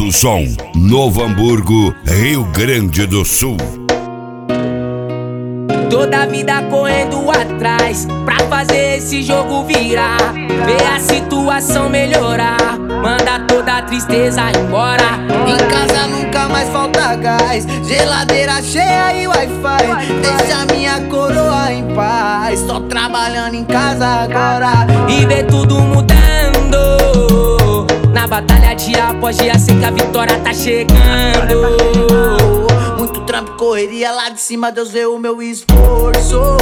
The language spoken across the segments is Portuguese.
do som, Novo Hamburgo, Rio Grande do Sul. Toda a vida correndo atrás pra fazer esse jogo virar, ver a situação melhorar, manda toda a tristeza embora. Em casa nunca mais falta gás, geladeira cheia e Wi-Fi. Deixa minha coroa em paz, tô trabalhando em casa agora. E ver tudo mudando, na batalha dia após dia, sei que a vitória tá chegando. Muito trampo, correria lá de cima, Deus vê o meu esforço.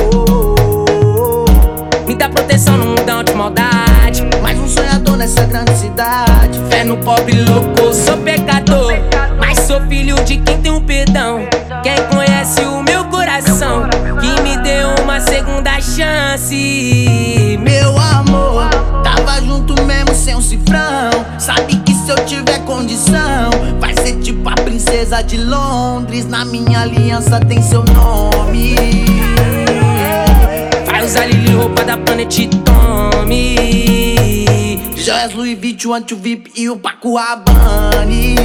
Me dá proteção no mundão de maldade, Mais um sonhador nessa grande cidade. fé no pobre louco, sou pecador, mas sou filho de quem tem um perdão. Quem conhece o meu coração, que me deu uma segunda chance. Meu amor, tava junto mesmo sem um cifrão. Sabe que se eu tiver condição, vai ser tipo a princesa de Londres. Na minha aliança tem seu nome. Vai usar Lili, roupa da Planet Tommy, Joias Louis Vuitton, Anti VIP e o Paco Rabanne.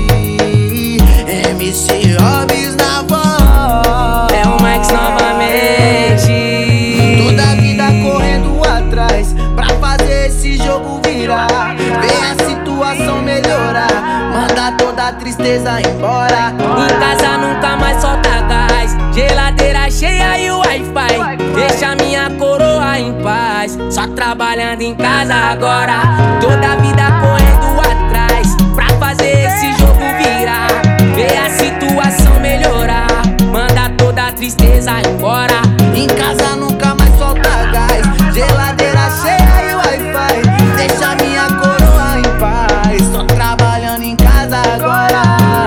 MC Hobbs na voz, é o Max novamente. toda a vida correndo atrás pra fazer esse jogo virar, ver a situação melhorar, manda toda a tristeza embora. Em casa nunca mais solta gás, geladeira cheia e o Wi-Fi. Deixa minha coroa em paz, só trabalhando em casa agora. Toda a vida correndo atrás pra fazer esse jogo virar, ver a situação melhorar, manda toda a tristeza embora. Em casa nunca mais falta gás, geladeira cheia e Wi-Fi. Deixa minha coroa em paz, tô trabalhando em casa agora.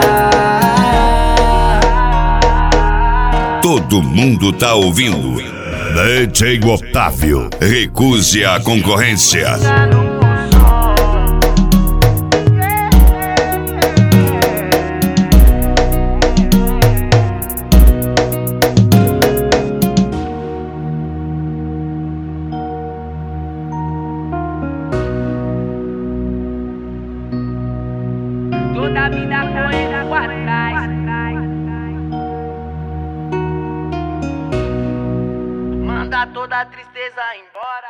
Todo mundo tá ouvindo. DJ Otávio, recuse a concorrência. Toda a vida correndo atrás, Manda toda a tristeza embora.